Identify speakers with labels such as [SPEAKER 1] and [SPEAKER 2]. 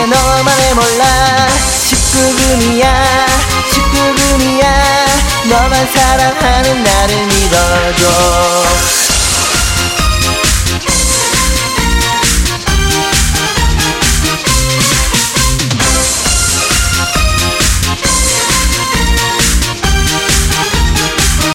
[SPEAKER 1] 이제 너만을 몰라 19금이야 19금이야 너만 사랑하는 나를 믿어줘